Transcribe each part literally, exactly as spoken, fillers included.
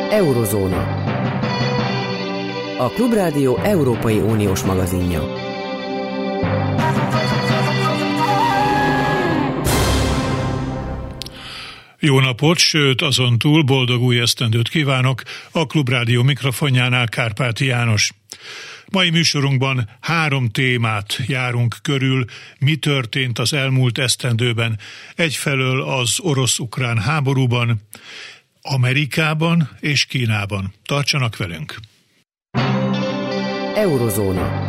Eurozóna. A Klubrádió Európai Uniós magazinja. Jó napot, sőt azon túl boldog új esztendőt kívánok, a Klubrádió mikrofonjánál Kárpáti János. Mai műsorunkban három témát járunk körül, mi történt az elmúlt esztendőben. Egyfelől az orosz-ukrán háborúban, Amerikában és Kínában. Tartsanak velünk! Eurozóna.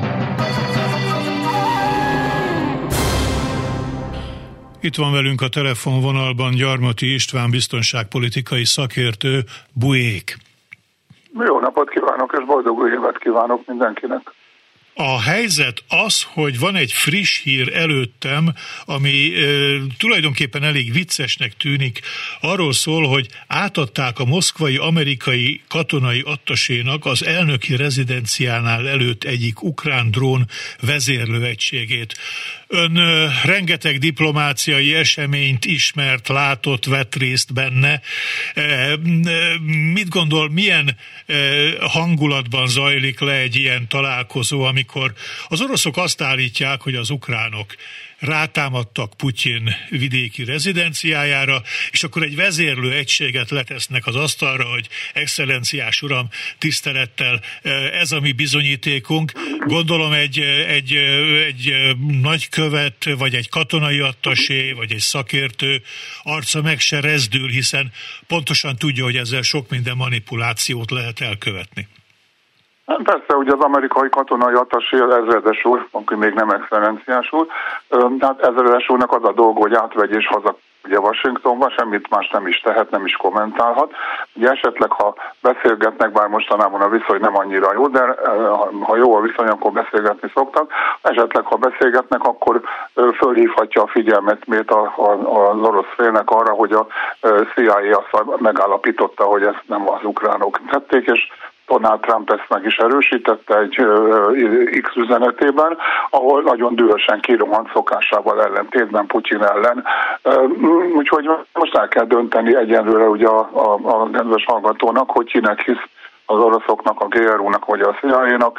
Itt van velünk a telefonvonalban Gyarmati István biztonságpolitikai szakértő, Bujék. Jó napot kívánok, és boldog új évet kívánok mindenkinek. A helyzet az, hogy van egy friss hír előttem, ami e, tulajdonképpen elég viccesnek tűnik. Arról szól, hogy átadták a moszkvai amerikai katonai attasénak az elnöki rezidenciánál előtt egyik ukrán drón vezérlőegységét. Ön e, rengeteg diplomáciai eseményt ismert, látott, vett részt benne. E, e, mit gondol, milyen e, hangulatban zajlik le egy ilyen találkozó, amikor az oroszok azt állítják, hogy az ukránok rátámadtak Putyin vidéki rezidenciájára, és akkor egy vezérlő egységet letesznek az asztalra, hogy excellenciás uram, tisztelettel, ez a mi bizonyítékunk. Gondolom egy, egy, egy nagykövet, vagy egy katonai attasé, vagy egy szakértő arca meg se rezdül, hiszen pontosan tudja, hogy ezzel sok minden manipulációt lehet elkövetni. Persze, ugye az amerikai katonai attasé ezredes úr, aki még nem excellenciás úr, tehát ezredes úrnak az a dolga, hogy átvegy és haza ugye Washingtonba, semmit más nem is tehet, nem is kommentálhat. Ugye esetleg, ha beszélgetnek, bár mostanában a viszony nem annyira jó, de ha jó a viszony, akkor beszélgetni szoktak. Esetleg, ha beszélgetnek, akkor fölhívhatja a figyelmet miért az orosz félnek arra, hogy a C I A azt megállapította, hogy ezt nem az ukránok tették, és Donald Trump ezt meg is erősítette egy X üzenetében, ahol nagyon dühösen kirohant szokásával ellentétben Putyin ellen. Úgyhogy most el kell dönteni egyenlőre ugye a, a, a kedves hallgatónak, hogy kinek hisz, az oroszoknak, a G R U-nak vagy a C I A-nak,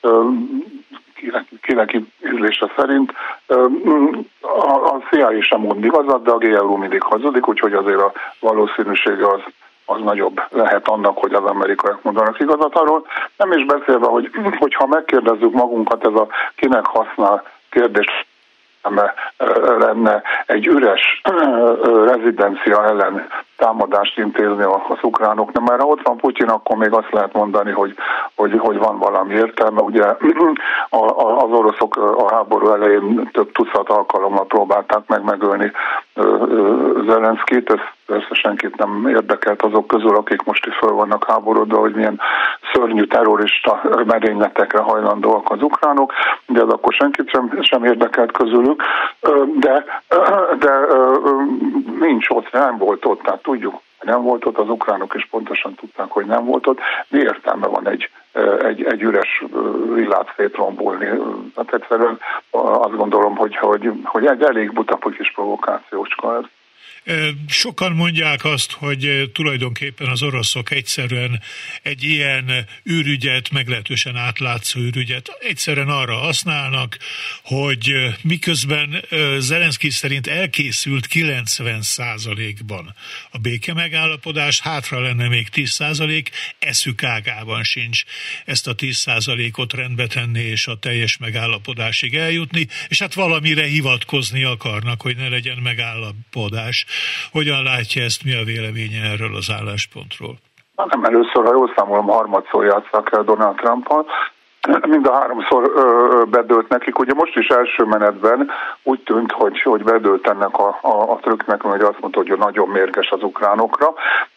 kinek, kinek ízlése szerint. A C I A sem mond igazat, de a G R U mindig hazudik, úgyhogy azért a valószínűsége az az nagyobb lehet annak, hogy az amerikaiak mondanak igazat arról. Nem is beszélve, hogy hogyha megkérdezzük magunkat, ez a kinek használ kérdés lenne egy üres rezidencia ellen támadást intézni az ukránoknak, mert ha ott van Putyin, akkor még azt lehet mondani, hogy, hogy, hogy van valami értelme. Ugye az oroszok a háború elején több tucat alkalommal próbálták meg megölni Zelenszkit, ez persze senkit nem érdekelt azok közül, akik most is föl vannak háborodva, hogy milyen szörnyű terrorista merényletekre hajlandóak az ukránok, de ez akkor senkit sem, sem érdekelt közülük, de, de nincs ott, nem volt ott, tehát tudjuk, nem volt ott, az ukránok is pontosan tudták, hogy nem volt ott. Mi értelme van egy, egy, egy üres villát szétrombolni? Hát egyszerűen azt gondolom, hogy, hogy, hogy egy elég buta kis provokációcska ez. Sokan mondják azt, hogy tulajdonképpen az oroszok egyszerűen egy ilyen űrügyet, meglehetősen átlátszó űrügyet egyszerűen arra használnak, hogy miközben Zelenszky szerint elkészült kilencven százalékban a béke megállapodás, hátra lenne még tíz százalék, eszük ágában sincs ezt a tíz százalékot rendbe tenni és a teljes megállapodásig eljutni, és hát valamire hivatkozni akarnak, hogy ne legyen megállapodás. Hogyan látja ezt, mi a véleménye erről az álláspontról? Nem először, ha jól számolom, harmadszor játsszák el Donald Trumpal. Mind a háromszor ö, bedőlt nekik. Ugye most is első menetben úgy tűnt, hogy, hogy bedőlt ennek a, a, a trükknek, hogy azt mondta, hogy nagyon mérges az ukránokra.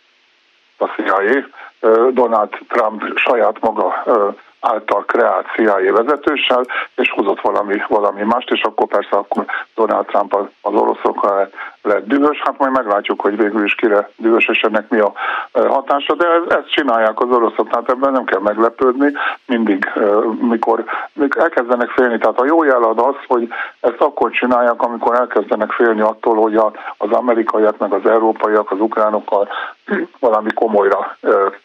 A C I A, Donald Trump saját maga ö, által kreált C I A vezetőssel, és hozott valami, valami mást, és akkor persze akkor Donald Trump az oroszokkal lett dühös. Hát majd meglátjuk, hogy végül is kire dühös, és ennek mi a hatása, de ez, ezt csinálják az oroszok, tehát ebben nem kell meglepődni, mindig, mikor, mikor elkezdenek félni. Tehát a jó jel az, hogy ezt akkor csinálják, amikor elkezdenek félni attól, hogy a, az amerikaiak, meg az európaiak, az ukránokkal valami komolyra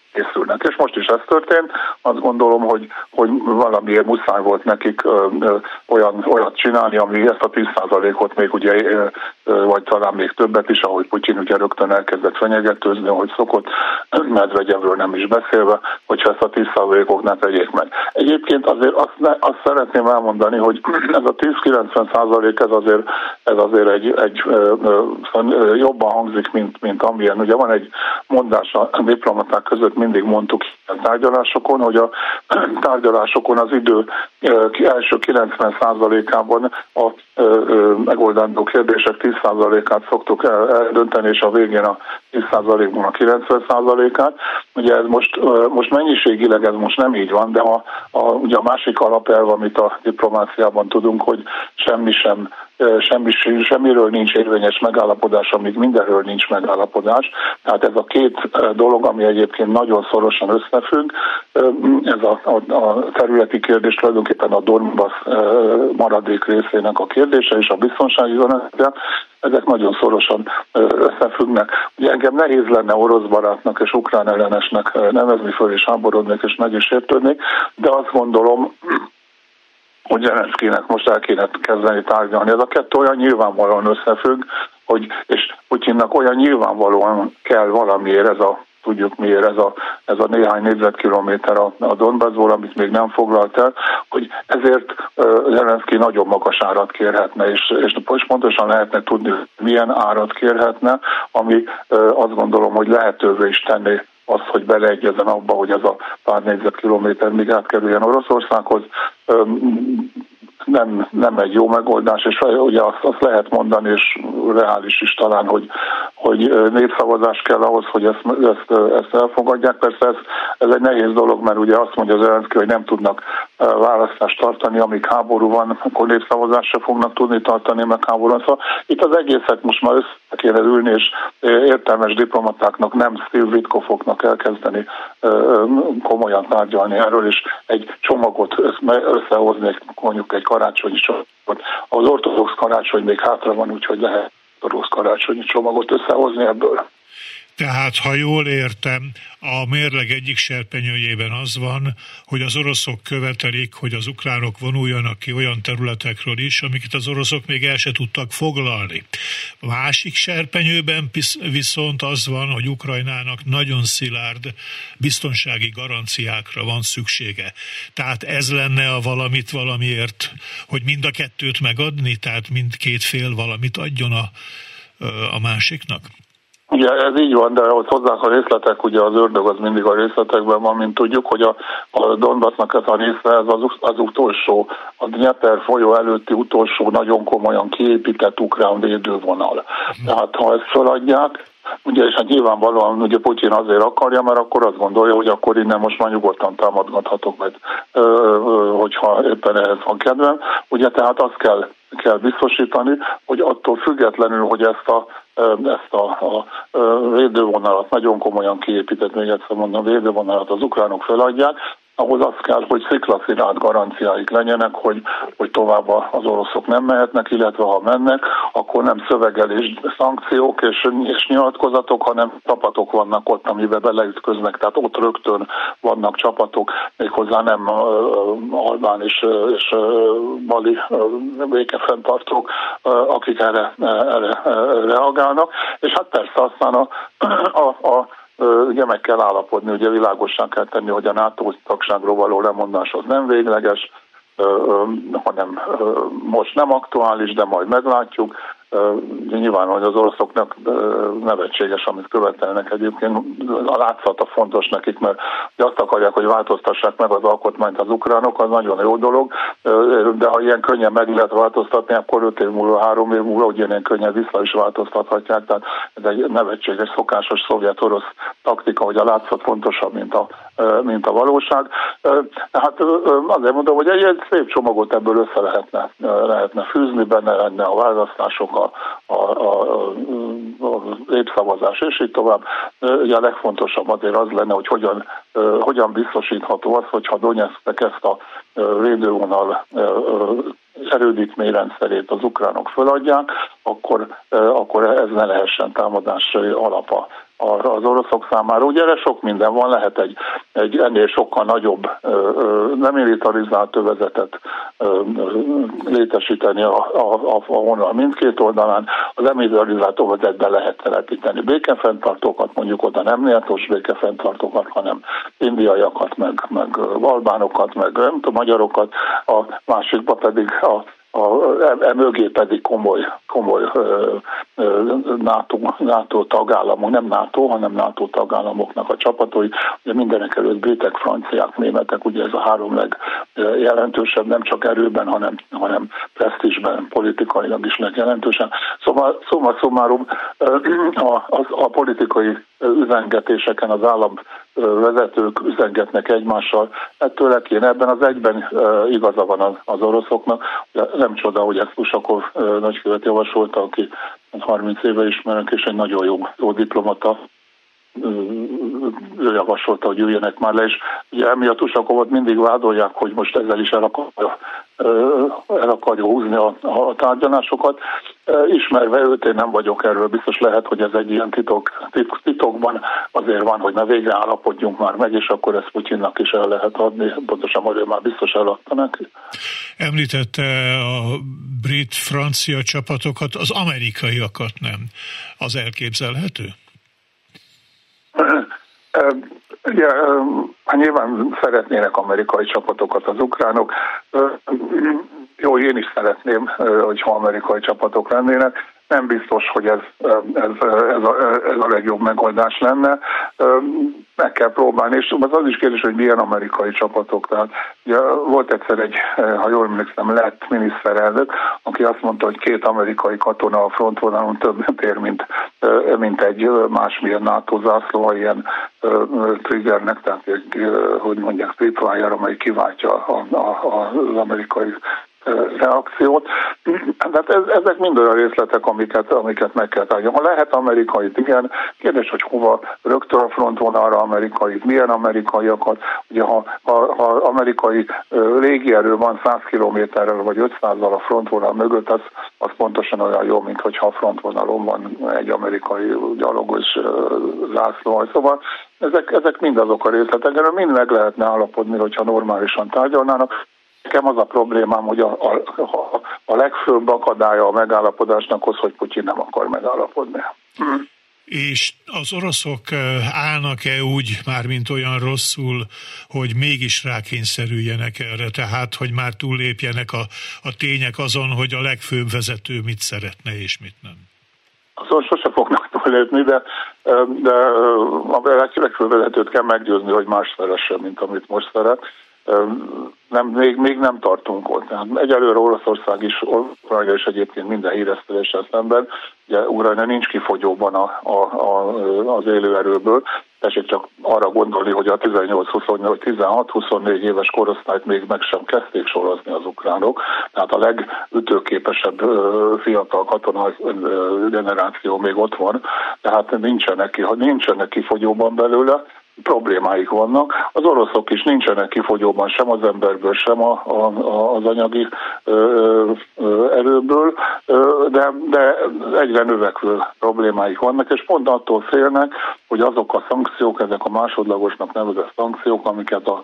készülnek. És most is ez történt. Azt gondolom, hogy, hogy valamiért muszáj volt nekik ö, ö, olyan, olyat csinálni, ami ezt a tíz százalékot még ugye, ö, ö, vagy talán még többet is, ahogy Putyin ugye rögtön elkezdett fenyegetőzni, ahogy szokott, Medvegyevről nem is beszélve, hogyha ezt a tíz százalékot ne tegyék meg. Egyébként azért azt, ne, azt szeretném elmondani, hogy ez a tíz-kilencven százalék ez azért, ez azért egy, egy ö, ö, jobban hangzik, mint, mint amilyen. Ugye van egy mondás a diplomaták között, mindig mondtuk a tárgyalásokon, hogy a tárgyalásokon az idő első kilencven százalékában a megoldandó kérdések tíz százalékát szoktuk eldönteni, és a végén a tíz százalékban a kilencven százalékát. Ugye ez most, most mennyiségileg ez most nem így van, de a, a, ugye a másik alapelv, amit a diplomáciában tudunk, hogy semmi sem Semmi, semmiről nincs érvényes megállapodás, amíg mindenről nincs megállapodás. Tehát ez a két dolog, ami egyébként nagyon szorosan összefügg, ez a, a, a területi kérdés tulajdonképpen a Donbass maradék részének a kérdése és a biztonsági garancia, ezek nagyon szorosan összefüggnek. Ugye engem nehéz lenne orosz barátnak és ukrán ellenesnek nevezni föl, és háborodnék, és meg is értődnék, de azt gondolom, hogy Zelenszkijnek most el kéne kezdeni tárgyalni. Ez a kettő olyan nyilvánvalóan összefügg, hogy, és Putyinnak olyan nyilvánvalóan kell valamiért ez a, tudjuk miért, ez a, ez a néhány négyzetkilométer a, a Donbassból, amit még nem foglalt el, hogy ezért uh, Zelenszkij nagyon magas árat kérhetne, és, és pontosan lehetne tudni, milyen árat kérhetne, ami uh, azt gondolom, hogy lehetővé is tenni azt, hogy beleegyezzen abba, hogy ez a pár négyzetkilométer még átkerüljen Oroszországhoz. Nem, nem egy jó megoldás, és ugye azt, azt lehet mondani, és reális is talán, hogy, hogy népszavazás kell ahhoz, hogy ezt, ezt, ezt elfogadják. Persze ez, ez egy nehéz dolog, mert ugye azt mondja Zelenszkij, hogy nem tudnak választást tartani, amíg háború van, akkor népszavazást se fognak tudni tartani, meg háború van. Szóval itt az egészet most már össze kéne ülni, és értelmes diplomatáknak, nem Steve Witkoffoknak elkezdeni komolyan tárgyalni erről, és egy csomagot összehozni, mondjuk egy karácsonyi csomagot. Az ortodox karácsony még hátra van, úgyhogy lehet ortodox karácsonyi csomagot összehozni ebből. Tehát, ha jól értem, a mérleg egyik serpenyőjében az van, hogy az oroszok követelik, hogy az ukránok vonuljanak ki olyan területekről is, amiket az oroszok még el se tudtak foglalni. A másik serpenyőben viszont az van, hogy Ukrajnának nagyon szilárd biztonsági garanciákra van szüksége. Tehát ez lenne a valamit valamiért, hogy mind a kettőt megadni, tehát mindkét fél valamit adjon a, a másiknak? Ugye ez így van, de ott hozzák a részletek, ugye az ördög az mindig a részletekben van, mint tudjuk, hogy a, a Donbassnak ez a része, ez az, az utolsó, a Dnyeper folyó előtti utolsó nagyon komolyan kiépített ukrán védővonal. Tehát ha ezt feladják, ugye, és hát nyilvánvalóan ugye Putyin azért akarja, mert akkor azt gondolja, hogy akkor innen most már nyugodtan támadgathatok, mert, ö, ö, hogyha éppen ehhez van kedvem. Ugye tehát azt kell, kell biztosítani, hogy attól függetlenül, hogy ezt a, ezt a, a, a védővonalat nagyon komolyan kiépített, még egyszer mondom, védővonalat az ukránok feladják, ahhoz az kell, hogy sziklaszilárd garanciáik legyenek, hogy, hogy tovább az oroszok nem mehetnek, illetve ha mennek, akkor nem szövegelés, szankciók és, és nyilatkozatok, hanem csapatok vannak ott, amiben beleütköznek, tehát ott rögtön vannak csapatok, méghozzá nem uh, albán és, és uh, mali uh, békefenntartók, uh, akik erre, erre uh, reagálnak, és hát persze aztán a, a, a ugye meg kell állapodni, ugye világosan kell tenni, hogy a NATO tagságról való lemondás az nem végleges, hanem most nem aktuális, de majd meglátjuk. Nyilván, hogy az oroszoknak nevetséges, amit követelnek egyébként, a látszata fontos nekik, mert azt akarják, hogy változtassák meg az alkotmányt az ukránok, az nagyon jó dolog, de ha ilyen könnyen meg lehet változtatni, akkor öt év múlva, három év múlva ugyanilyen könnyen vissza is változtathatják, tehát ez egy nevetséges, szokásos szovjet-orosz taktika, hogy a látszat fontosabb, mint a, mint a valóság. Hát azért mondom, hogy egy, egy szép csomagot ebből össze lehetne, lehetne fűzni, benne lenne a választások, a, a, a, a népszavazás, és így tovább. Ugye a legfontosabb azért az lenne, hogy hogyan, hogyan biztosítható az, hogyha Donetszk ezt a védővonal erődítményrendszerét az ukránok föladják, akkor, akkor ez ne lehessen támadás alapa az oroszok számára. Ugye erre sok minden van, lehet egy, egy ennél sokkal nagyobb nem militarizált övezetet létesíteni a, a, a vonal mindkét oldalán, az demilitarizált övezetben lehet telepíteni békefenntartókat, mondjuk oda nem NATO-s békefenntartókat, hanem indiaiakat, meg, meg albánokat, meg nem tudom, magyarokat, a másikba pedig a A, e, mögé pedig komoly, komoly ö, ö, NATO, NATO tagállamok, nem NATO, hanem NATO tagállamoknak a csapatai, ugye mindenek előtt britek, franciák, németek, ugye ez a három legjelentősebb, nem csak erőben, hanem, hanem presztízsben, politikailag is legjelentősen. Szóval, szóval szomárum a, a, a politikai üzengetéseken az államvezetők üzengetnek egymással, ettől kéne, ebben az egyben igaza van az oroszoknak. Nem csoda, hogy ezt Usakov nagykövet javasolta, aki harminc éve ismerek, és egy nagyon jó, jó diplomata. Ő javasolta, hogy üljenek már le, és ugye emiatt Usakovot mindig vádolják, hogy most ezzel is el akarja, el akarja húzni a, a tárgyalásokat. Ismerve őt, én nem vagyok erről biztos, lehet, hogy ez egy ilyen titok, titokban azért van, hogy na végre állapodjunk már meg, és akkor ezt Putyinnak is el lehet adni, pontosan, hogy ő már biztos eladta neki. Említette a brit-francia csapatokat, az amerikaiakat nem. Az elképzelhető? Ugye, hát nyilván szeretnének amerikai csapatokat az ukránok. Jó, én is szeretném, hogyha amerikai csapatok lennének. Nem biztos, hogy ez, ez, ez, a, ez a legjobb megoldás lenne. Meg kell próbálni, és az az is kérdés, hogy milyen amerikai csapatok. Tehát, ugye, volt egyszer egy, ha jól emlékszem, lett miniszterelnök, aki azt mondta, hogy két amerikai katona a frontvonalon többet ér, mint, mint egy másmilyen NATO zászló, ilyen triggernek, tehát hogy mondják, tripwire, amely kiváltja a, a, az amerikai reakciót. Tehát ez, ezek mind olyan részletek, amiket, amiket meg kell tárgyalni. Ha lehet amerikait, igen, kérdés, hogy hova rögtön a frontvonalra amerikait, milyen amerikaiakat. Ugye ha, ha, ha amerikai légierő van száz kilométerrel vagy ötszázzal a frontvonal mögött, az, az pontosan olyan jó, mint hogyha a frontvonalon van egy amerikai gyalogos zászló. Szóval ezek, ezek mind azok a részletek, erről mind meg lehetne állapodni, hogyha normálisan tárgyalnának. Nekem az a problémám, hogy a, a, a legfőbb akadálya a megállapodásnak az, hogy Putyin nem akar megállapodni. Hm. És az oroszok állnak-e úgy, már mint olyan rosszul, hogy mégis rákényszerüljenek erre, tehát, hogy már túllépjenek a, a tények azon, hogy a legfőbb vezető mit szeretne és mit nem? Azon sose fognak túllépni, de, de a legfőbb vezetőt kell meggyőzni, hogy más szeressen, mint amit most szeret. Nem, még, még nem tartunk ott. Tehát egyelőre Oroszország is, Ukrajna is egyébként minden híreszteléssel szemben, ugye Ukrajna nincs kifogyóban a, a, a, az élőerőből, tessék csak arra gondolni, hogy a tizennyolc-huszonnyolc, tizenhat-huszonnégy éves korosztályt még meg sem kezdték sorozni az ukránok, tehát a legütőképesebb fiatal katona generáció még ott van, tehát nincsenek, nincsenek kifogyóban belőle, problémáik vannak. Az oroszok is nincsenek kifogyóban sem az emberből, sem a, a, az anyagi ö, ö, erőből, ö, de, de egyre növekvő problémáik vannak, és pont attól félnek, hogy azok a szankciók, ezek a másodlagosnak nevezett szankciók, amiket a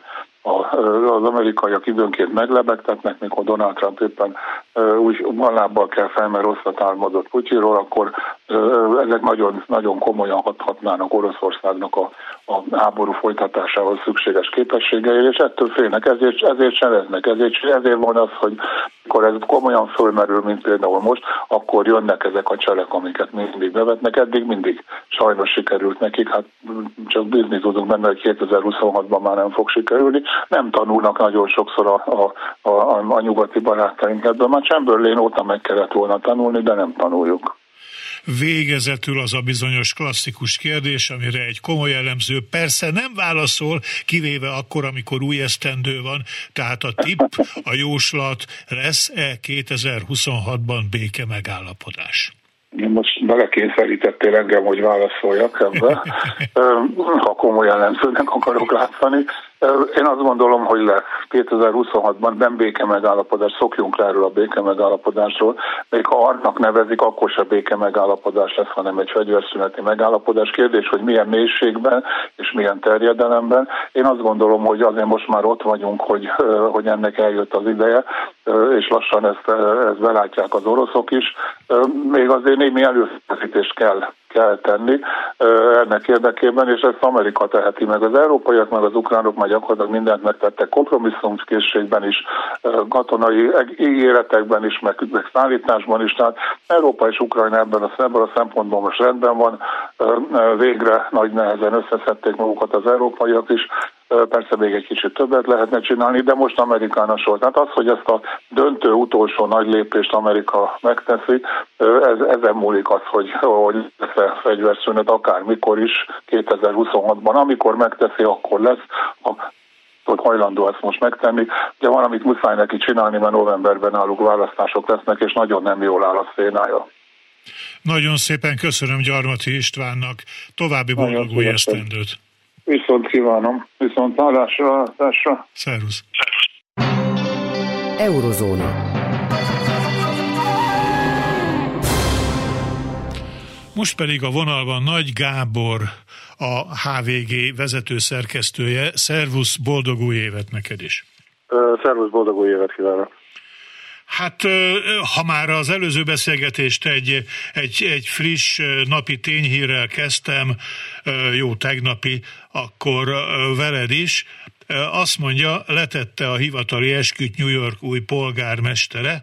az amerikaiak időnként meglebegtetnek, mikor Donald Trump éppen úgy lábbal kell fel, mert rosszat álmodott Putyinról, akkor ezek nagyon, nagyon komolyan hathatnának Oroszországnak a, a háború folytatásához szükséges képességeire, és ettől félnek, ezért, ezért cseleznek, ezért, ezért van az, hogy amikor ez komolyan fölmerül, mint például most, akkor jönnek ezek a cselek, amiket mindig bevetnek, eddig mindig sajnos sikerült nekik, hát csak bízni tudunk benne, hogy kétezer-huszonhatban már nem fog sikerülni. Nem tanulnak nagyon sokszor a, a, a, a nyugati barátaink ebből. Már Chamberlain óta meg kellett volna tanulni, de nem tanuljuk. Végezetül az a bizonyos klasszikus kérdés, amire egy komoly elemző persze nem válaszol, kivéve akkor, amikor új esztendő van, tehát a tipp, a jóslat, lesz-e kétezer-huszonhatban béke megállapodás? Most belekényszerítettél engem, hogy válaszoljak ebbe, ha komoly elemzőnek akarok látszani. Én azt gondolom, hogy lesz. kétezer-huszonhatban nem béke megállapodás, szokjunk le erről a béke megállapodásról. Még ha annak nevezik, akkor se béke megállapodás lesz, hanem egy fegyverszüneti megállapodás. Kérdés, hogy milyen mélységben és milyen terjedelemben. Én azt gondolom, hogy azért most már ott vagyunk, hogy, hogy ennek eljött az ideje, és lassan ezt, ezt belátják az oroszok is. Még azért némi előfeszítést kell kell tenni ennek érdekében, és ezt Amerika teheti meg. Az európaiak, meg az ukránok már gyakorlatilag mindent megtettek kompromisszumkészségben is, katonai ígéretekben is, meg, meg szállításban is. Tehát Európa és Ukrajna ebben a, ebben a szempontból most rendben van. Végre nagy nehezen összeszedték magukat az európaiak is. Persze még egy kicsit többet lehetne csinálni, de most Amerikának sor. Tehát az, hogy ezt a döntő utolsó nagy lépést Amerika megteszi, ez, ezen múlik az, hogy, hogy lesz fegyverszünet akármikor is, kétezer-huszonhatban. Amikor megteszi, akkor lesz. Hogy hajlandó ezt most megtenni. De van, amit muszáj neki csinálni, mert novemberben náluk választások lesznek, és nagyon nem jól áll a szénája. Nagyon szépen köszönöm Gyarmati Istvánnak. További boldog új esztendőt. Viszont kívánom. Viszont hallásra, hallásra. Szervusz. Eurozóna. Most pedig a vonalban Nagy Gábor, a há vé gé vezető szerkesztője. Szervusz, boldog új évet neked is. Szervusz, boldog új évet kívánok. Hát, ha már az előző beszélgetést egy, egy, egy friss napi tényhírrel kezdtem, jó tegnapi, akkor veled is, azt mondja, letette a hivatali esküt New York új polgármestere,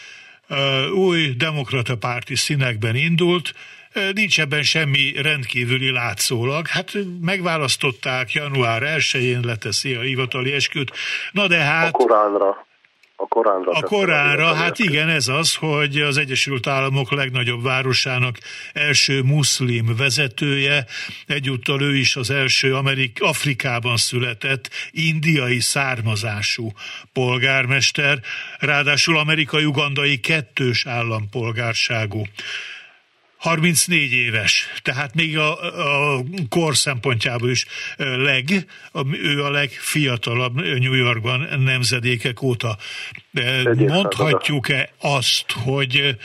új demokrata párti színekben indult, nincs ebben semmi rendkívüli látszólag. Hát megválasztották, január elsején leteszi a hivatali esküt, na de hát... A Koránra. A Koránra, a Koránra, hát igen, ez az, hogy az Egyesült Államok legnagyobb városának első muszlim vezetője, egyúttal ő is az első Amerik- Afrikában született, indiai származású polgármester, ráadásul amerikai-ugandai kettős állampolgárságú. harmincnégy éves, tehát még a, a kor szempontjából is leg, ő a legfiatalabb New Yorkban nemzedékek óta. Mondhatjuk-e azt, hogy,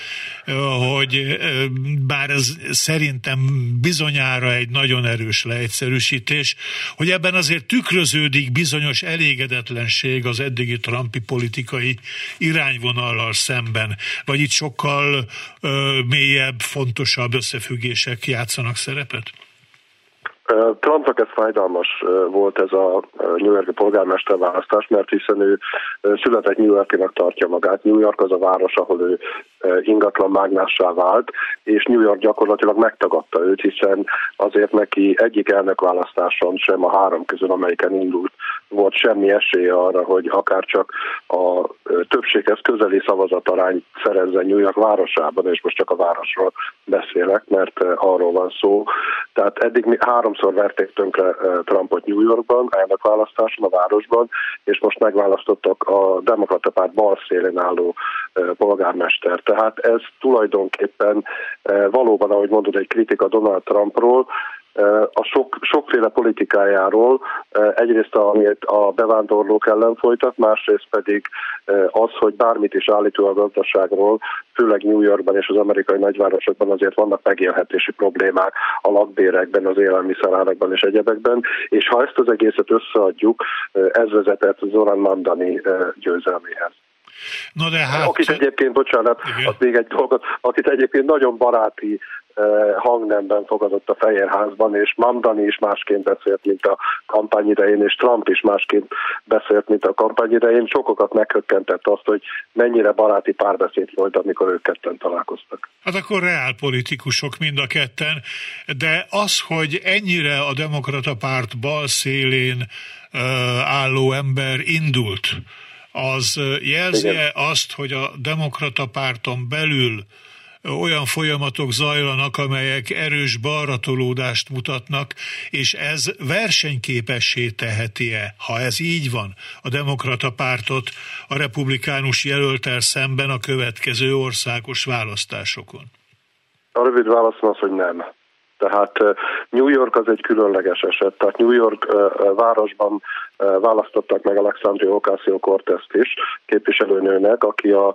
hogy bár ez szerintem bizonyára egy nagyon erős leegyszerűsítés, hogy ebben azért tükröződik bizonyos elégedetlenség az eddigi trumpi politikai irányvonallal szemben, vagy itt sokkal mélyebb, fontosabb összefüggések játszanak szerepet? Trumpnak ez fájdalmas volt, ez a New York-i polgármester választás, mert hiszen ő született New Yorkinak tartja magát. New York az a város, ahol ő ingatlan mágnássá vált, és New York gyakorlatilag megtagadta őt, hiszen azért neki egyik elnökválasztáson sem a három közül, amelyiken indult, volt semmi esélye arra, hogy akár csak a többséghez közeli szavazatarány szerezzen New York városában, és most csak a városról beszélek, mert arról van szó. Tehát eddig mi háromszor verték tönkre Trumpot New Yorkban, elnökválasztáson, a városban, és most megválasztottak a demokrata párt bal szélén álló polgármester. Tehát ez tulajdonképpen valóban, ahogy mondod, egy kritika Donald Trumpról, a sok, sokféle politikájáról, egyrészt amit a bevándorlók ellen folytat, másrészt pedig az, hogy bármit is állító a gazdaságról, főleg New Yorkban és az amerikai nagyvárosokban azért vannak megélhetési problémák a lakbérekben, az élelmiszerárakban és egyebekben, és ha ezt az egészet összeadjuk, ez vezetett Zoran Mandani győzelméhez. Na de hát... Akit egyébként, bocsánat, az még egy dolgot, akit egyébként nagyon baráti hangnemben fogadott a Fehérházban, és Mandani is másként beszélt, mint a kampány idején, és Trump is másként beszélt, mint a kampány idején. Sokokat meghökkentett azt, hogy mennyire baráti párbeszéd volt, amikor ők ketten találkoztak. Hát akkor reálpolitikusok mind a ketten, de az, hogy ennyire a demokrata párt bal szélén uh, álló ember indult, az jelzi-e azt, hogy a demokrata párton belül olyan folyamatok zajlanak, amelyek erős balratolódást mutatnak, és ez versenyképessé teheti-e, ha ez így van, a demokrata pártot a republikánus jelölttel szemben a következő országos választásokon? A rövid válaszom az, hogy nem. Tehát New York az egy különleges eset. Tehát New York városban választottak meg Alexandria Ocasio-Cortezt is képviselőnőnek, aki a,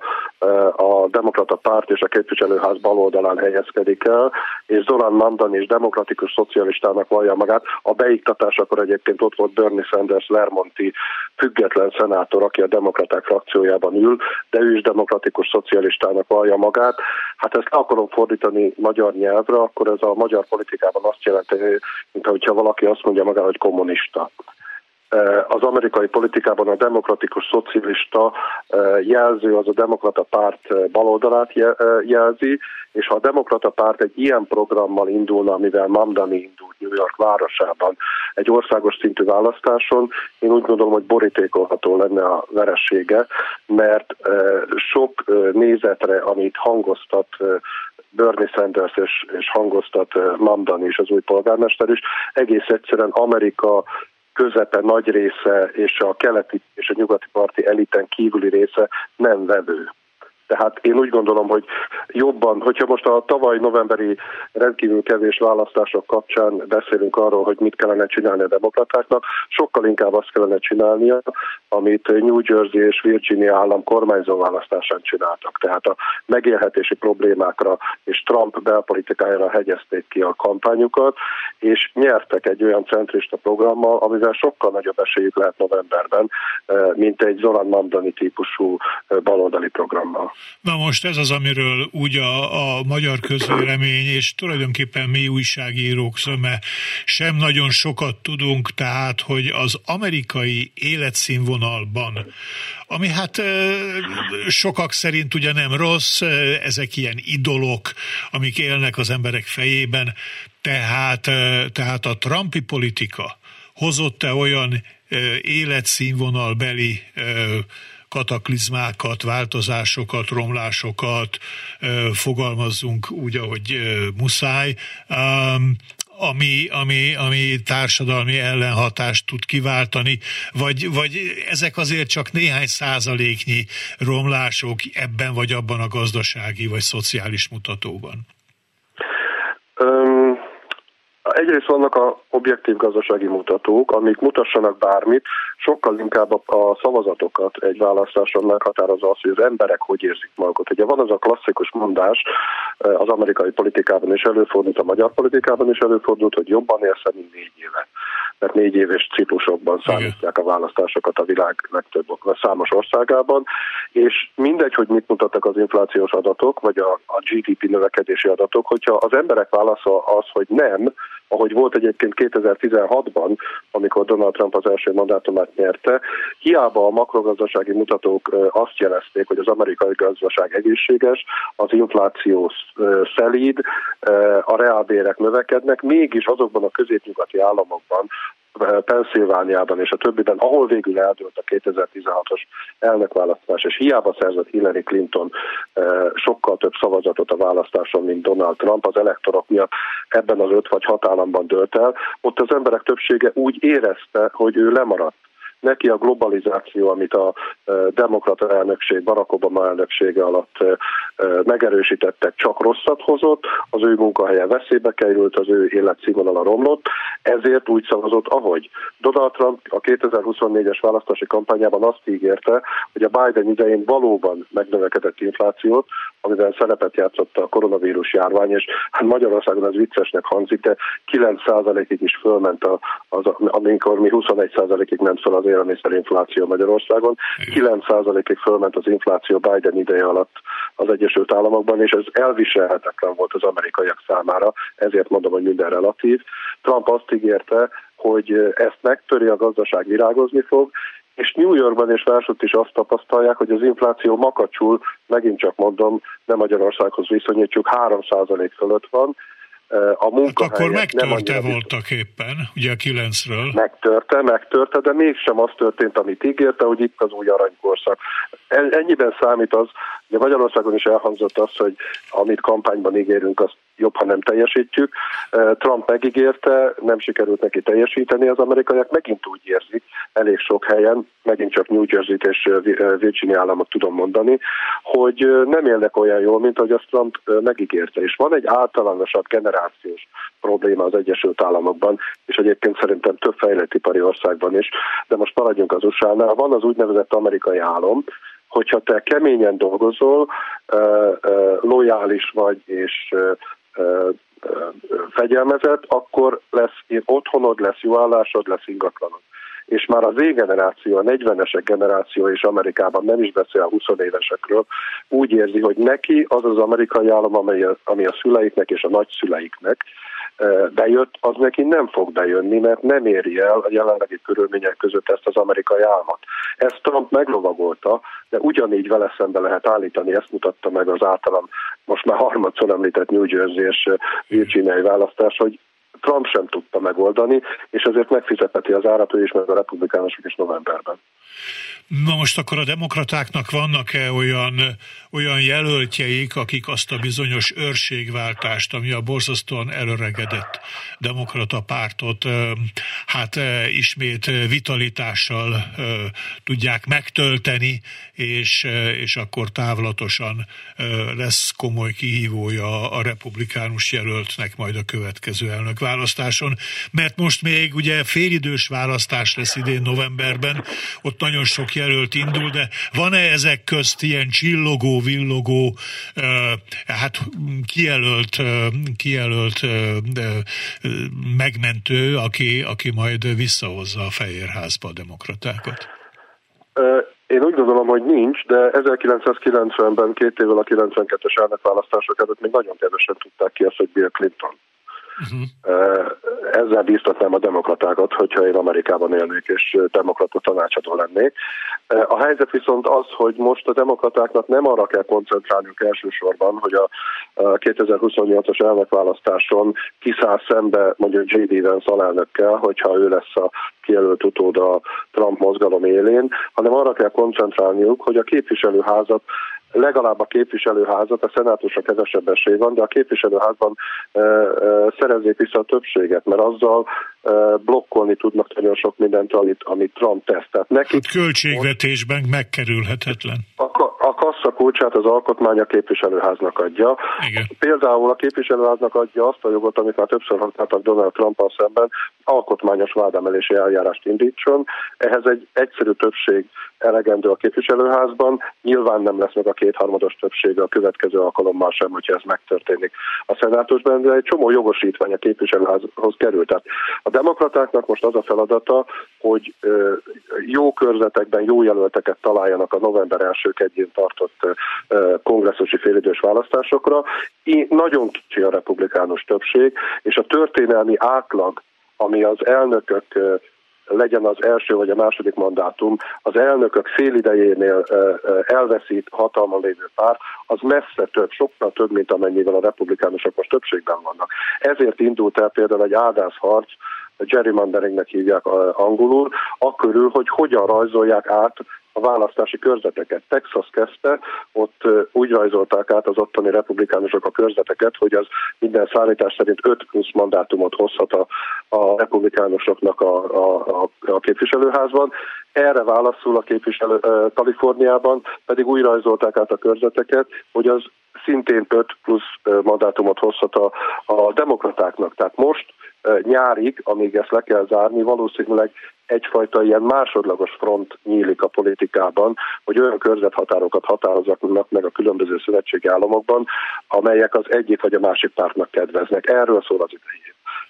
a Demokrata Párt és a képviselőház baloldalán helyezkedik el, és Zoran Mamdani is demokratikus szocialistának vallja magát. A beiktatásakor egyébként ott volt Bernie Sanders, Vermonti független szenátor, aki a demokraták frakciójában ül, de ő is demokratikus szocialistának vallja magát. Hát ezt le akarom fordítani magyar nyelvre, akkor ez a magyar politikában azt jelenti, mintha valaki azt mondja magára, hogy kommunista. Az amerikai politikában a demokratikus szocialista jelző az a demokrata párt baloldalát jelzi, és ha a demokrata párt egy ilyen programmal indulna, amivel Mamdani indult New York városában egy országos szintű választáson, én úgy gondolom, hogy borítékolható lenne a veresége, mert sok nézetre, amit hangoztat Bernie Sanders és, és hangoztat Mamdani és az új polgármester is, egész egyszerűen Amerika közepe nagy része és a keleti és a nyugati parti eliten kívüli része nem vevő. Tehát én úgy gondolom, hogy jobban, hogyha most a tavaly novemberi rendkívül kevés választások kapcsán beszélünk arról, hogy mit kellene csinálni a demokratáknak, sokkal inkább azt kellene csinálnia, amit New Jersey és Virginia állam kormányzó választásán csináltak. Tehát a megélhetési problémákra és Trump belpolitikájára hegyezték ki a kampányukat, és nyertek egy olyan centrista programmal, amivel sokkal nagyobb esélyük lehet novemberben, mint egy Zoran Mamdani típusú baloldali programmal. Na most ez az, amiről úgy a, a magyar közvélemény, és tulajdonképpen mi újságírók szöme sem nagyon sokat tudunk, tehát, hogy az amerikai életszínvonalban, ami hát sokak szerint ugye nem rossz, ezek ilyen idolok, amik élnek az emberek fejében, tehát, tehát a trumpi politika hozott-e olyan életszínvonalbeli kataklizmákat, változásokat, romlásokat, fogalmazzunk úgy, ahogy muszáj, ami, ami, ami társadalmi ellenhatást tud kiváltani, vagy, vagy ezek azért csak néhány százaléknyi romlások ebben vagy abban a gazdasági vagy szociális mutatóban? Um... Egyrészt vannak a objektív gazdasági mutatók, amik mutassanak bármit, sokkal inkább a szavazatokat egy választáson meghatározza az, hogy az emberek hogy érzik magukat. Ugye van az a klasszikus mondás, az amerikai politikában is előfordult, a magyar politikában is előfordult, hogy jobban élsz, mint négy éve. Mert négy éves ciklusokban számítják a választásokat a világ legtöbb számos országában, és mindegy, hogy mit mutattak az inflációs adatok, vagy a, a gé dé pé növekedési adatok, hogyha az emberek válasza az, hogy nem, ahogy volt egyébként kétezer-tizenhatban, amikor Donald Trump az első mandátumát nyerte, hiába a makrogazdasági mutatók azt jelezték, hogy az amerikai gazdaság egészséges, az infláció szelíd, a reálbérek növekednek, mégis azokban a középnyugati államokban, Pennsylvániában és a többiben, ahol végül eldőlt a kétezer-tizenhatos elnökválasztás, és hiába szerzett Hillary Clinton sokkal több szavazatot a választáson, mint Donald Trump, az elektorok miatt ebben az öt vagy hat államban dőlt el, ott az emberek többsége úgy érezte, hogy ő lemaradt. Neki a globalizáció, amit a demokrata elnökség, Barack Obama elnöksége alatt megerősítettek, csak rosszat hozott, az ő munkahelye veszélybe került, az ő életszínvonala romlott, ezért úgy szavazott, ahogy. Donald Trump a kétezer-huszonnégyes választási kampányában azt ígérte, hogy a Biden idején valóban megnövekedett inflációt, amivel szerepet játszott a koronavírus járvány, és hát Magyarországon ez viccesnek hangzik, de kilenc százalékig is fölment, az, amikor mi huszonegy százalékig ment fel az élelmiszerinfláció Magyarországon, kilenc százalékig fölment az infláció Biden ideje alatt az Egyesült Államokban, és ez elviselhetetlen volt az amerikaiak számára, ezért mondom, hogy minden relatív. Trump azt ígérte, hogy ezt megtöri, a gazdaság virágozni fog, és New Yorkban és másutt is azt tapasztalják, hogy az infláció makacsul, megint csak mondom, nem Magyarországhoz viszonyítjuk, három százalék fölött van. A munkahelyek hát akkor megtörte voltak éppen, ugye a kilencről. Megtörte, megtörte, de mégsem az történt, amit ígérte, hogy itt az új aranykorszak. Ennyiben számít az, de Magyarországon is elhangzott az, hogy amit kampányban ígérünk, azt jobb, ha nem teljesítjük. Trump megígérte, nem sikerült neki teljesíteni, az amerikaiak megint úgy érzik, elég sok helyen, megint csak New Jersey-t és Virginia államot tudom mondani, hogy nem élnek olyan jól, mint ahogy azt Trump megígérte. És van egy általánosabb generációs probléma az Egyesült Államokban, és egyébként szerintem több fejlett ipari országban is, de most maradjunk az u es á-nál. Van az úgynevezett amerikai álom, hogyha te keményen dolgozol, lojális vagy és fegyelmezett, akkor lesz otthonod, lesz jó állásod, lesz ingatlanod. És már az Z-generáció, a negyvenesek generáció és Amerikában nem is beszél a húsz évesekről, úgy érzi, hogy neki az az amerikai állam, ami a, ami a szüleiknek és a nagyszüleiknek bejött, az neki nem fog bejönni, mert nem éri el a jelenlegi körülmények között ezt az amerikai álmat. Ezt Trump meglovagolta, de ugyanígy vele szembe lehet állítani, ezt mutatta meg az általam most már harmadszor említett New Jersey és Virginiai választás, hogy Trump sem tudta megoldani, és ezért megfizetheti az árat ő is, meg a republikánusok is novemberben. Na most akkor a demokratáknak vannak-e olyan, olyan jelöltjeik, akik azt a bizonyos őrségváltást, ami a borzasztóan elöregedett demokrata pártot hát ismét vitalitással tudják megtölteni, és, és akkor távlatosan lesz komoly kihívója a republikánus jelöltnek majd a következő elnökválasztáson, mert most még ugye félidős választás lesz idén novemberben, ott nagyon sok jelölt indul, de van-e ezek közt ilyen csillogó, villogó, hát kijelölt, kijelölt megmentő, aki, aki majd visszahozza a Fehérházba a demokratákat? Én úgy gondolom, hogy nincs, de ezerkilencszázkilencvenben, két évvel a kilencvenkettes elnökválasztások előtt még nagyon kevesen tudták ki azt, hogy Bill Clinton. Uh-huh. Ezzel bíztatnám a demokratákat, hogyha én Amerikában élnék és demokrata tanácsadó lennék. A helyzet viszont az, hogy most a demokratáknak nem arra kell koncentrálniuk elsősorban, hogy a kétezer-huszonnyolcas elnökválasztáson kiszáll szembe mondjuk jé dé Vance alelnökkel, hogyha ő lesz a kijelölt utód a Trump mozgalom élén, hanem arra kell koncentrálniuk, hogy a képviselőházat legalább a képviselőházat, a szenátusra kevesebb esély van, de a képviselőházban e, e, szerezzék vissza a többséget, mert azzal e, blokkolni tudnak nagyon sok mindent, amit, amit Trump tesz. Tehát nekik hát költségvetésben most megkerülhetetlen. A, a kassza kulcsát az alkotmány a képviselőháznak adja. Igen. Például a képviselőháznak adja azt a jogot, amit már többször használtak Donald Trumpal szemben, alkotmányos vádemelési eljárást indítson. Ehhez egy egyszerű többség elegendő a képviselőházban, nyilván nem lesz meg a kétharmados többsége a következő alkalommal sem, hogyha ez megtörténik a szenátusban, de egy csomó jogosítvány a képviselőházhoz került. Tehát a demokratáknak most az a feladata, hogy jó körzetekben jó jelölteket találjanak a november első kedjén tartott kongresszusi félidős választásokra. Nagyon kicsi a republikánus többség, és a történelmi átlag, ami az elnökök legyen az első vagy a második mandátum, az elnökök fél idejénél elveszít hatalmon lévő párt, az messze több, sokkal több, mint amennyivel a republikánusok most többségben vannak. Ezért indult el például egy áldászharc, gerrymanderingnek hívják angolul, akkörül, hogy hogyan rajzolják át a választási körzeteket. Texas kezdte, ott úgy rajzolták át az ottani republikánusok a körzeteket, hogy az minden számítás szerint öt plusz mandátumot hozhat a, a republikánusoknak a, a, a képviselőházban. Erre válaszul a képviselő Kaliforniában, pedig úgy rajzolták át a körzeteket, hogy az szintén öt plusz mandátumot hozhat a, a demokratáknak. Tehát most nyárig, amíg ezt le kell zárni, valószínűleg egyfajta ilyen másodlagos front nyílik a politikában, hogy olyan körzethatárokat határoznak meg a különböző szövetségi államokban, amelyek az egyik vagy a másik pártnak kedveznek. Erről szól az idején.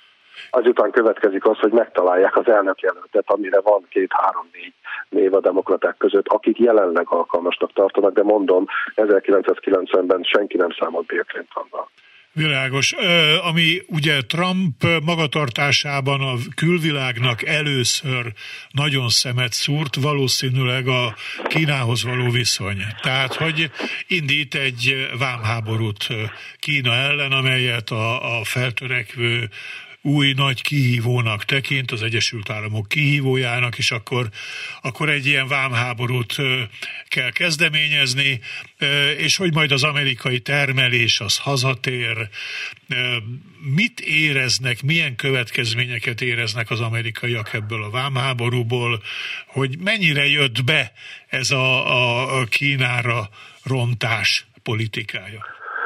Azután következik az, hogy megtalálják az elnökjelöltet, amire van két-három-négy név a demokraták között, akik jelenleg alkalmasnak tartanak, de mondom, ezerkilencszázkilencvenben senki nem számolt Bill Clintonnal. Világos. Ami ugye Trump magatartásában a külvilágnak először nagyon szemet szúrt, valószínűleg a Kínához való viszony. Tehát, hogy indít egy vámháborút Kína ellen, amelyet a, a feltörekvő új nagy kihívónak tekint, az Egyesült Államok kihívójának, és akkor, akkor egy ilyen vámháborút kell kezdeményezni, és hogy majd az amerikai termelés az hazatér. Mit éreznek, milyen következményeket éreznek az amerikaiak ebből a vámháborúból, hogy mennyire jött be ez a, a Kínára rontás politikája?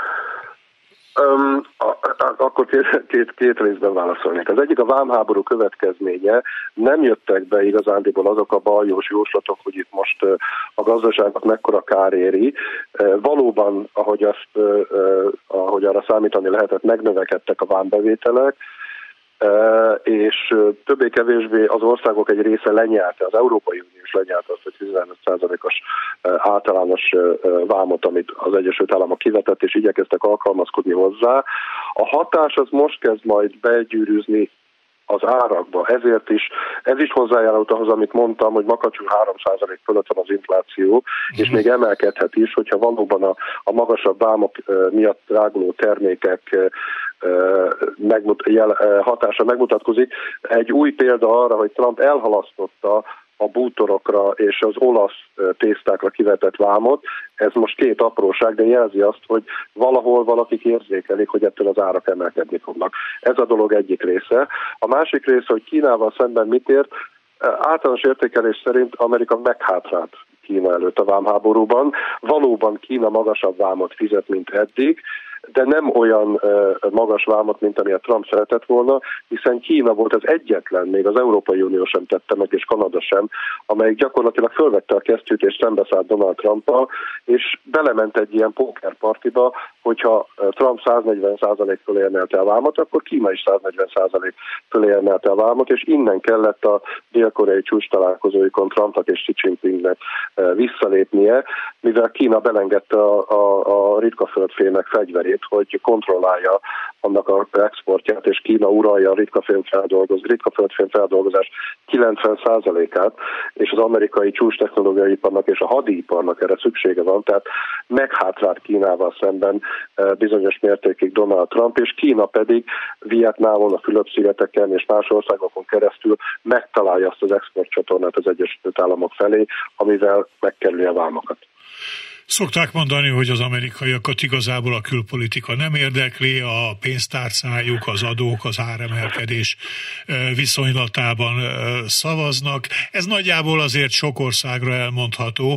Um, a, a, akkor két, két, két részben válaszolnék. Az egyik a vámháború következménye, nem jöttek be igazándiból azok a baljós jóslatok, hogy itt most uh, a gazdaságot mekkora kár éri. Uh, valóban, ahogy, azt, uh, uh, ahogy arra számítani lehetett, megnövekedtek a vámbevételek, Uh, és uh, többé-kevésbé az országok egy része lenyelte, az Európai Unió is lenyelte azt a tizenöt százalékos uh, általános uh, vámot, amit az Egyesült Államok kivetett, és igyekeztek alkalmazkodni hozzá. A hatás az most kezd majd begyűrűzni az árakba. Ezért is, ez is hozzájárult ahhoz, amit mondtam, hogy makacsul három százalék fölött van az infláció, mm. és még emelkedhet is, hogyha valóban a, a magasabb vámok uh, miatt dráguló termékek uh, Megmut, jel, hatása megmutatkozik. Egy új példa arra, hogy Trump elhalasztotta a bútorokra és az olasz tésztákra kivetett vámot. Ez most két apróság, de jelzi azt, hogy valahol valakik érzékelik, hogy ettől az árak emelkedni fognak. Ez a dolog egyik része. A másik része, hogy Kínával szemben mit ért, általános értékelés szerint Amerika meghátrált Kína előtt a vámháborúban. Valóban Kína magasabb vámot fizet, mint eddig, de nem olyan uh, magas vámot, mint amilyet Trump szeretett volna, hiszen Kína volt az egyetlen, még az Európai Unió sem tette meg, és Kanada sem, amelyik gyakorlatilag fölvette a kesztyűt és szembeszállt Donald Trumpal, és belement egy ilyen pókerpartiba, hogyha Trump száznegyven százalék fölé emelte a vámot, akkor Kína is száznegyven százalék fölé emelte a vámot, és innen kellett a dél-koreai csúcs találkozóikon Trumpnak és Xi Jinpingnek uh, visszalépnie, mivel Kína belengedte a, a, a ritka földfémek fegyverét, hogy kontrollálja annak az exportját, és Kína uralja a ritkafém feldolgoz, ritkaföldfém feldolgozás kilencven százalékát, és az amerikai csúcs technológiai iparnak és a hadiiparnak erre szüksége van, tehát meghátrált Kínával szemben bizonyos mértékig Donald Trump, és Kína pedig Vietnámon, a Fülöp-szigeteken és más országokon keresztül megtalálja azt az exportcsatornát az Egyesült Államok felé, amivel megkerüli a vámokat. Szokták mondani, hogy az amerikaiakat igazából a külpolitika nem érdekli, a pénztárcájuk, az adók, az áremelkedés viszonylatában szavaznak. Ez nagyjából azért sok országra elmondható,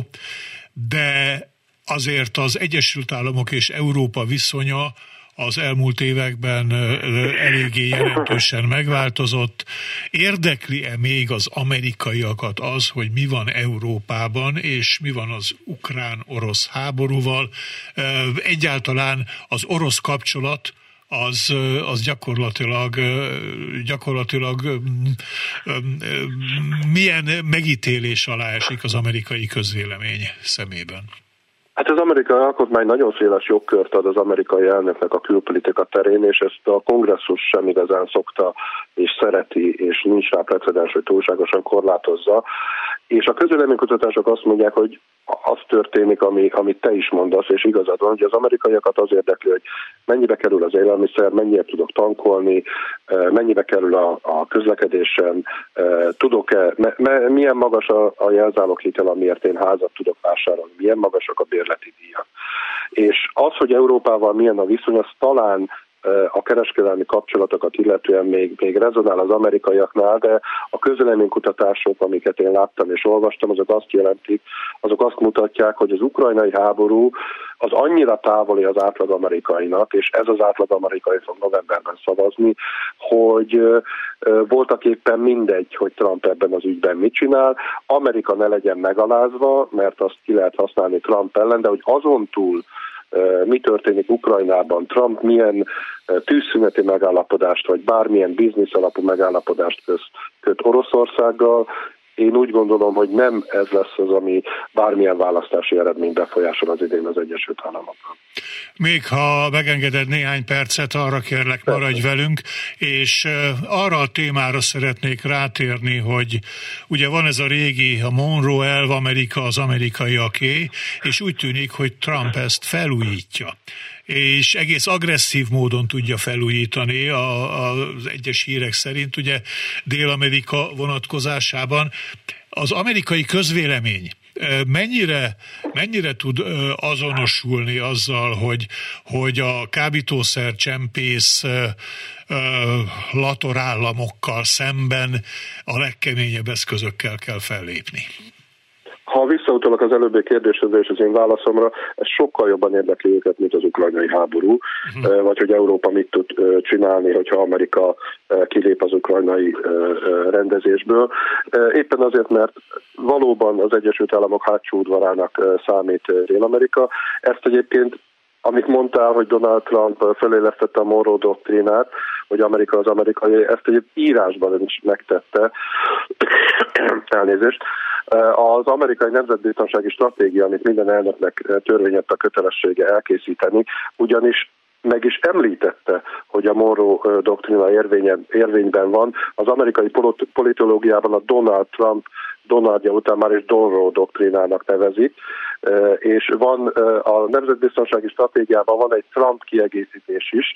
de azért az Egyesült Államok és Európa viszonya az elmúlt években eléggé jelentősen megváltozott. Érdekli-e még az amerikaiakat az, hogy mi van Európában, és mi van az ukrán-orosz háborúval? Egyáltalán az orosz kapcsolat az, az gyakorlatilag, gyakorlatilag milyen megítélés alá esik az amerikai közvélemény szemében? Hát az amerikai alkotmány nagyon széles jogkört ad az amerikai elnöknek a külpolitika terén, és ezt a kongresszus sem igazán szokta és szereti, és nincs rá precedens, hogy túlságosan korlátozza. És a közvéleménykutatások azt mondják, hogy az történik, ami, amit te is mondasz, és igazad van, hogy az amerikaiakat az érdekli, hogy mennyibe kerül az élelmiszer, mennyire tudok tankolni, mennyibe kerül a, a közlekedésen, tudok-e, me, me, milyen magas a, a jelzáloghitel, amiért én házat tudok vásárolni, milyen magasak a bérleti díjak. És az, hogy Európával milyen a viszony, az talán a kereskedelmi kapcsolatokat illetően még, még rezonál az amerikaiaknál, de a közvéleménykutatások, amiket én láttam és olvastam, azok azt jelentik, azok azt mutatják, hogy az ukrajnai háború az annyira távoli az átlag amerikainak, és ez az átlag amerikai fog novemberben szavazni, hogy voltak éppen mindegy, hogy Trump ebben az ügyben mit csinál. Amerika ne legyen megalázva, mert azt ki lehet használni Trump ellen, de hogy azon túl mi történik Ukrajnában, Trump milyen tűzszüneti megállapodást, vagy bármilyen biznisz alapú megállapodást köz, köt Oroszországgal. Én úgy gondolom, hogy nem ez lesz az, ami bármilyen választási eredmény befolyásol az idén az Egyesült Államokban. Még ha megengeded néhány percet, arra kérlek, maradj velünk, és arra a témára szeretnék rátérni, hogy ugye van ez a régi, a Monroe elv, Amerika az amerikaiaké, és úgy tűnik, hogy Trump ezt felújítja. és egész agresszív módon tudja felújítani a, az egyes hírek szerint, ugye Dél-Amerika vonatkozásában. Az amerikai közvélemény mennyire, mennyire tud azonosulni azzal, hogy, hogy a kábítószer csempész latorállamokkal szemben a legkeményebb eszközökkel kell fellépni? Ha visszautalok az előbbi kérdéshez és az én válaszomra, ez sokkal jobban érdekli őket, mint az ukrajnai háború, uh-huh. vagy hogy Európa mit tud csinálni, hogyha Amerika kilép az ukrajnai rendezésből. Éppen azért, mert valóban az Egyesült Államok hátsó udvarának számít Dél-Amerika. Ezt egyébként, amit mondtál, hogy Donald Trump felélesztette a Monroe doktrínát, hogy Amerika az amerikai, ezt egy írásban is megtette, elnézést. Az amerikai nemzetbiztonsági stratégia, amit minden elnöknek törvényett a kötelessége elkészíteni, ugyanis meg is említette, hogy a Monroe doktrína érvényben van. Az amerikai politológiában a Donald Trump Donaldja után már is Monroe doktrínának nevezik, és van a nemzetbiztonsági stratégiában van egy Trump kiegészítés is,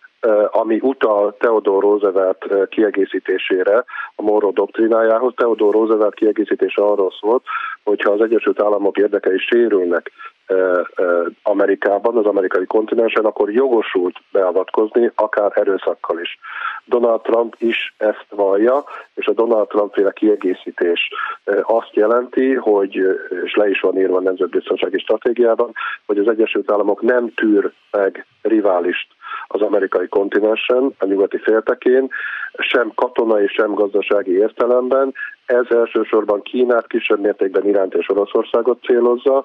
ami utal Theodore Roosevelt kiegészítésére, a Monroe doktrinájához. Theodore Roosevelt kiegészítése arról szólt, hogyha az Egyesült Államok érdekei sérülnek Amerikában, az amerikai kontinensen, akkor jogosult beavatkozni, akár erőszakkal is. Donald Trump is ezt vallja, és a Donald Trump-féle kiegészítés azt jelenti, hogy, és le is van írva a nemzetbiztonsági stratégiában, hogy az Egyesült Államok nem tűr meg riválist az amerikai kontinensen, a nyugati féltekén, sem katonai, sem gazdasági értelemben. Ez elsősorban Kínát, kisebb mértékben Iránt és Oroszországot célozza,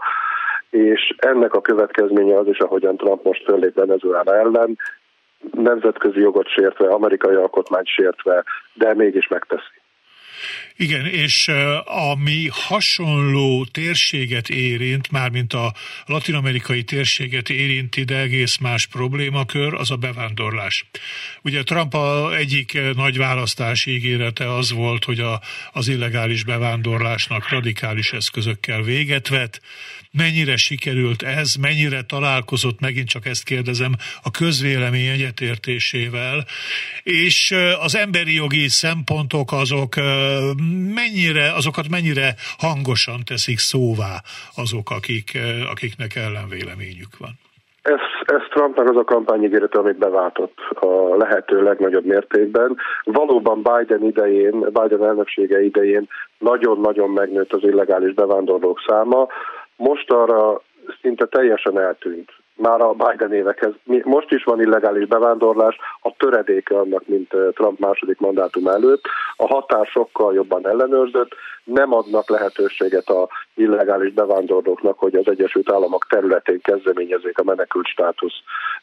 és ennek a következménye az is, ahogyan Trump most föllép Venezuela ellen, nemzetközi jogot sértve, amerikai alkotmányt sértve, de mégis megteszi. Igen, és ami hasonló térséget érint, mármint a latin-amerikai térséget érinti, de egész más problémakör, az a bevándorlás. Ugye Trump egyik nagy választási ígérete az volt, hogy a, az illegális bevándorlásnak radikális eszközökkel véget vet. Mennyire sikerült ez, mennyire találkozott, megint csak ezt kérdezem, a közvélemény egyetértésével, és az emberi jogi szempontok azok mennyire, azokat mennyire hangosan teszik szóvá azok, akik, akiknek ellenvéleményük van. Ez, ez Trumpnak az a kampányígérete, amit beváltott a lehető legnagyobb mértékben. Valóban Biden idején, Biden elnöksége idején nagyon-nagyon megnőtt az illegális bevándorlók száma. Most arra szinte teljesen eltűnt. Már a Biden évekhez. Most is van illegális bevándorlás, a töredéke annak, mint Trump második mandátum előtt. A határ sokkal jobban ellenőrzött, nem adnak lehetőséget a illegális bevándorlóknak, hogy az Egyesült Államok területén kezdeményezzék a menekült státusz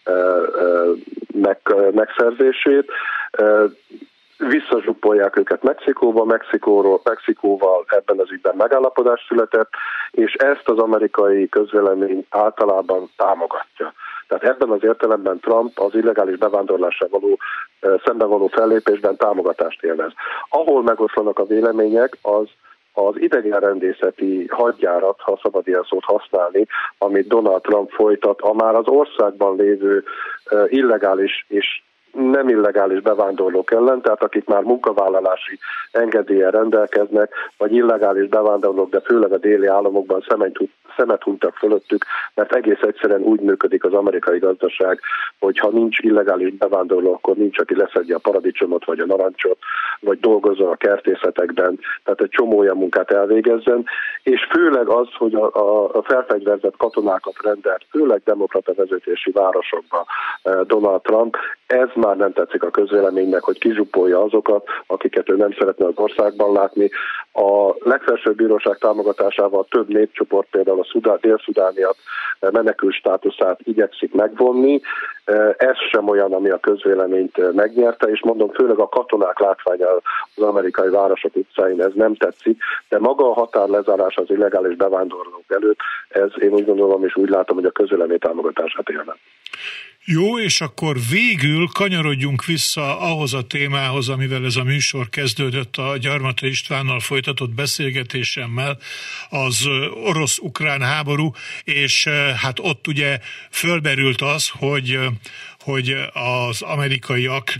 megszerzését. Visszazsupolják őket Mexikóba, Mexikóról, Mexikóval ebben az ügyben megállapodás született, és ezt az amerikai közvélemény általában támogatja. Tehát ebben az értelemben Trump az illegális bevándorlással való, szemben való fellépésben támogatást élvez. Ahol megoszlanak a vélemények, az az idegenrendészeti hadjárat, ha szabad ilyen szót használni, amit Donald Trump folytat, a már az országban lévő illegális és nem illegális bevándorlók ellen, tehát akik már munkavállalási engedéllyel rendelkeznek, vagy illegális bevándorlók, de főleg a déli államokban szemet hunytak fölöttük, mert egész egyszerűen úgy működik az amerikai gazdaság, hogy ha nincs illegális bevándorló, akkor nincs, aki leszedje a paradicsomot, vagy a narancsot, vagy dolgozzon a kertészetekben, tehát egy csomó olyan munkát elvégezzen, és főleg az, hogy a, a, a felfegyverzett katonákat rendelt, főleg demokrata vezetésű városokba Donald Trump, ez már nem tetszik a közvéleménynek, hogy kizsupolja azokat, akiket ő nem szeretne az országban látni. A legfelsőbb bíróság támogatásával több népcsoport, például a szudán, dél-szudániak menekült státuszát igyekszik megvonni. Ez sem olyan, ami a közvéleményt megnyerte, és mondom, főleg a katonák látványa az amerikai városok utcáin ez nem tetszik, de maga a határ lezárás az illegális bevándorlók előtt, ez én úgy gondolom és úgy látom, hogy a közvélemény támogatását élne. Jó, és akkor végül kanyarodjunk vissza ahhoz a témához, amivel ez a műsor kezdődött, a Gyarmati Istvánnal folytatott beszélgetésemmel, az orosz-ukrán háború, és hát ott ugye fölmerült az, hogy, hogy az amerikaiak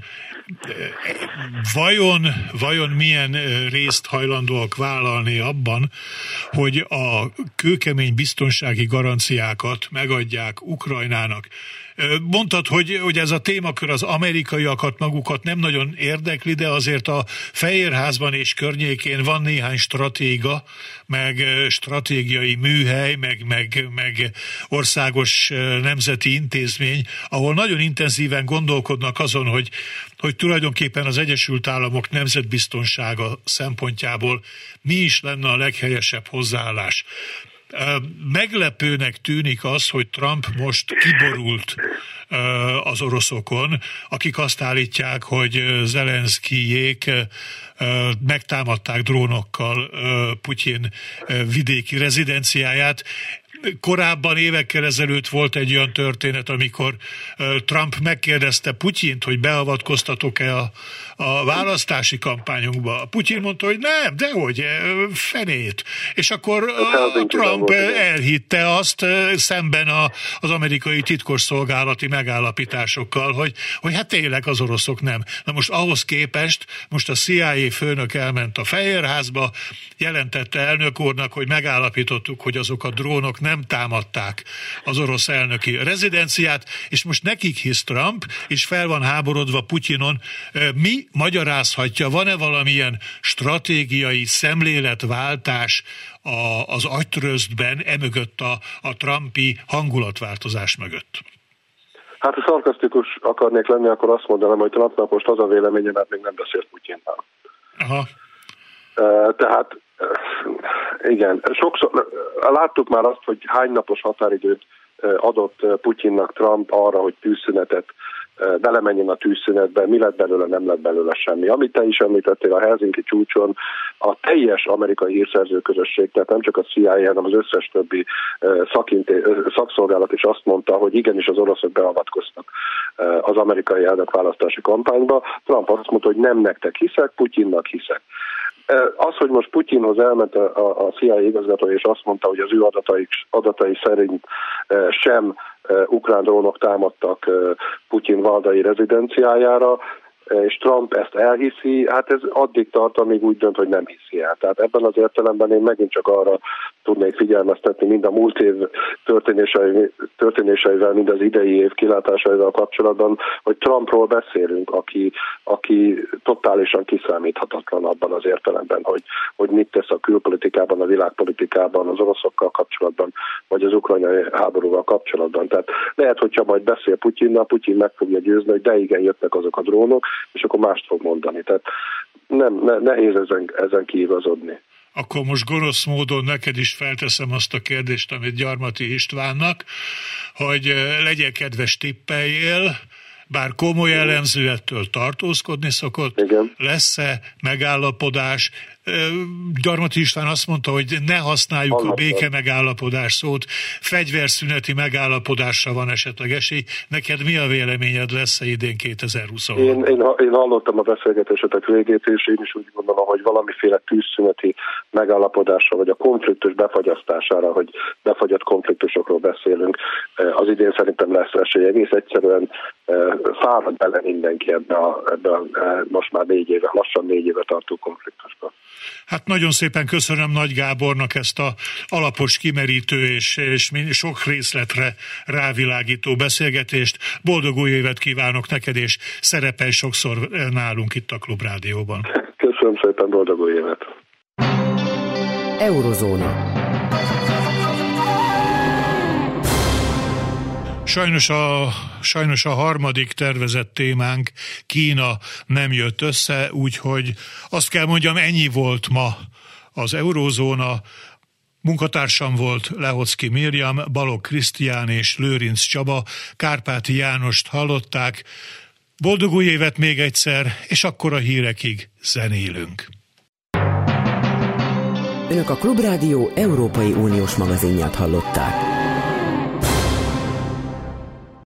vajon, vajon milyen részt hajlandóak vállalni abban, hogy a kőkemény biztonsági garanciákat megadják Ukrajnának. Mondtad, hogy, hogy ez a témakör az amerikaiakat magukat nem nagyon érdekli, de azért a Fehérházban és környékén van néhány stratéga, meg stratégiai műhely, meg, meg, meg országos nemzeti intézmény, ahol nagyon intenzíven gondolkodnak azon, hogy, hogy tulajdonképpen az Egyesült Államok nemzetbiztonsága szempontjából mi is lenne a leghelyesebb hozzáállás. Meglepőnek tűnik az, hogy Trump most kiborult az oroszokon, akik azt állítják, hogy Zelenszkijék megtámadták drónokkal Putyin vidéki rezidenciáját. Korábban évekkel ezelőtt volt egy olyan történet, amikor Trump megkérdezte Putyint, hogy beavatkoztatok-e a, a választási kampányunkba. Putyin mondta, hogy nem, dehogy, fenét. És akkor Trump elhitte azt szemben a, az amerikai titkosszolgálati megállapításokkal, hogy, hogy hát tényleg az oroszok nem. Na most ahhoz képest, most a C I A főnök elment a Fehérházba, jelentette elnök úrnak, hogy megállapítottuk, hogy azok a drónok nem támadták az orosz elnöki rezidenciát, és most nekik hisz Trump, és fel van háborodva Putyinon. Mi magyarázhatja, van-e valamilyen stratégiai szemléletváltás a, az agytrösztben, emögött a, a Trumpi hangulatváltozás mögött? Hát, ha szarkasztikus akarnék lenni, akkor azt mondanám, hogy Trumpnak most az a véleménye, mert még nem beszélt Putyinnal. Aha. Tehát igen, sokszor láttuk már azt, hogy hány napos határidőt adott Putyinnak Trump arra, hogy tűzszünetet belemenjen a tűzszünetbe, mi lett belőle, nem lett belőle semmi. Amit te is említettél a Helsinki csúcson, a teljes amerikai hírszerző közösség, tehát nem csak a C I A, hanem az összes többi szakinté, szakszolgálat is azt mondta, hogy igenis az oroszok beavatkoztak az amerikai elnökválasztási kampányba. Trump azt mondta, hogy nem nektek hiszek, Putyinnak hiszek. Az, hogy most Putyinhoz elment a, a C I A igazgatója, és azt mondta, hogy az ő adatai, adatai szerint sem ukrán drónok támadtak Putyin valdai rezidenciájára, és Trump ezt elhiszi, hát ez addig tart, amíg úgy dönt, hogy nem hiszi el. Tehát ebben az értelemben én megint csak arra tudnék figyelmeztetni, mind a múlt év történései, történéseivel, mind az idei év kilátásaival kapcsolatban, hogy Trumpról beszélünk, aki, aki totálisan kiszámíthatatlan abban az értelemben, hogy, hogy mit tesz a külpolitikában, a világpolitikában, az oroszokkal kapcsolatban, vagy az ukrajnai háborúval kapcsolatban. Tehát lehet, hogyha majd beszél Putyinnal, Putyin meg fogja győzni, hogy de igen, jöttek azok a drónok, és akkor mást fog mondani. Tehát nem, ne, nehéz ezen, ezen kiigazodni. Akkor most gonosz módon neked is felteszem azt a kérdést, amit Gyarmati Istvánnak, hogy legyen kedves, tippeljél, bár komoly elemző ettől tartózkodni szokott, igen. Lesz-e megállapodás? Gyarmati István azt mondta, hogy ne használjuk Annak a béke megállapodás szót, fegyverszüneti megállapodásra van esetleg esély. Neked mi a véleményed, lesz-e idén kétezer-huszonhat? Én, én, én hallottam a beszélgetésetek végét, és én is úgy gondolom, hogy valamiféle tűzszüneti megállapodásra, vagy a konfliktus befagyasztására, hogy befagyott konfliktusokról beszélünk, az idén szerintem lesz esély. Egész egyszerűen fárad bele mindenki ebbe a, ebbe a most már négy éve, lassan négy éve tartó konfliktusba. Hát nagyon szépen köszönöm Nagy Gábornak ezt a alapos, kimerítő és, és sok részletre rávilágító beszélgetést. Boldog új évet kívánok neked, és szerepelj sokszor nálunk itt a Klubrádióban. Köszönöm szépen, boldog új évet! Eurozóna. Sajnos a, sajnos a harmadik tervezett témánk, Kína, nem jött össze, úgyhogy azt kell mondjam, ennyi volt ma az Eurózóna. Munkatársam volt Lehocki Mirjam, Balogh Krisztián és Lőrinc Csaba, Kárpáti Jánost hallották. Boldog új évet még egyszer, és akkor a hírekig zenélünk. Önök a Klubrádió Európai Uniós magazinját hallották.